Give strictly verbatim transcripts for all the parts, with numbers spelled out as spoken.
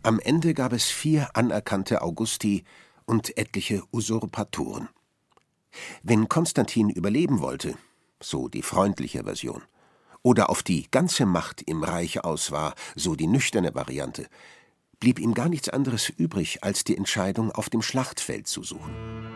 Am Ende gab es vier anerkannte Augusti und etliche Usurpatoren. Wenn Konstantin überleben wollte, so die freundliche Version, oder auf die ganze Macht im Reich aus war, so die nüchterne Variante, blieb ihm gar nichts anderes übrig, als die Entscheidung auf dem Schlachtfeld zu suchen.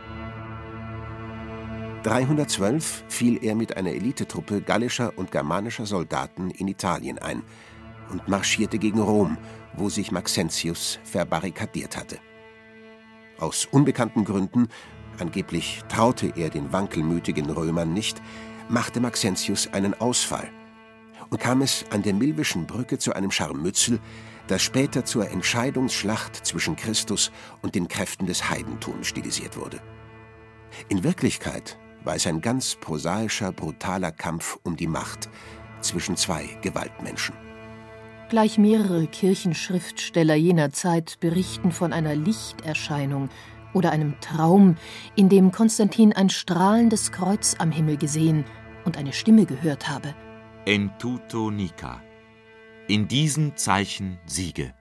dreihundertzwölf fiel er mit einer Elitetruppe gallischer und germanischer Soldaten in Italien ein und marschierte gegen Rom, wo sich Maxentius verbarrikadiert hatte. Aus unbekannten Gründen, angeblich traute er den wankelmütigen Römern nicht, machte Maxentius einen Ausfall und kam es an der Milvischen Brücke zu einem Scharmützel, das später zur Entscheidungsschlacht zwischen Christus und den Kräften des Heidentums stilisiert wurde. In Wirklichkeit war es ein ganz prosaischer, brutaler Kampf um die Macht zwischen zwei Gewaltmenschen. Gleich mehrere Kirchenschriftsteller jener Zeit berichten von einer Lichterscheinung oder einem Traum, in dem Konstantin ein strahlendes Kreuz am Himmel gesehen und eine Stimme gehört habe. En tuto nica. In diesen Zeichen siege.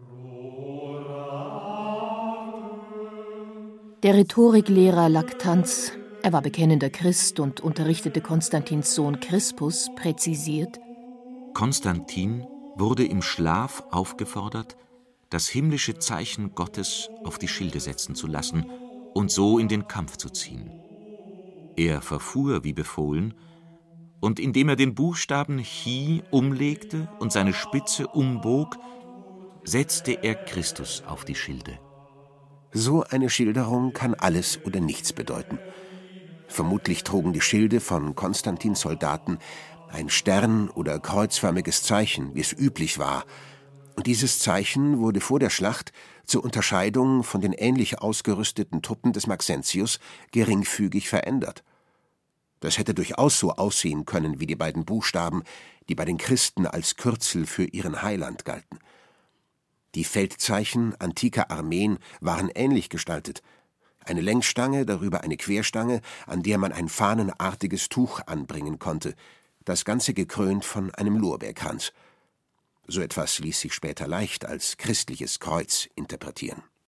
Der Rhetoriklehrer Lactanz, er war bekennender Christ und unterrichtete Konstantins Sohn Crispus, präzisiert: Konstantin wurde im Schlaf aufgefordert, das himmlische Zeichen Gottes auf die Schilde setzen zu lassen und so in den Kampf zu ziehen. Er verfuhr wie befohlen, und indem er den Buchstaben Chi umlegte und seine Spitze umbog, setzte er Christus auf die Schilde. So eine Schilderung kann alles oder nichts bedeuten. Vermutlich trugen die Schilde von Konstantins Soldaten ein Stern- oder kreuzförmiges Zeichen, wie es üblich war. Und dieses Zeichen wurde vor der Schlacht zur Unterscheidung von den ähnlich ausgerüsteten Truppen des Maxentius geringfügig verändert. Das hätte durchaus so aussehen können wie die beiden Buchstaben, die bei den Christen als Kürzel für ihren Heiland galten. Die Feldzeichen antiker Armeen waren ähnlich gestaltet. Eine Längsstange, darüber eine Querstange, an der man ein fahnenartiges Tuch anbringen konnte, das Ganze gekrönt von einem Lorbeerkranz. So etwas ließ sich später leicht als christliches Kreuz interpretieren.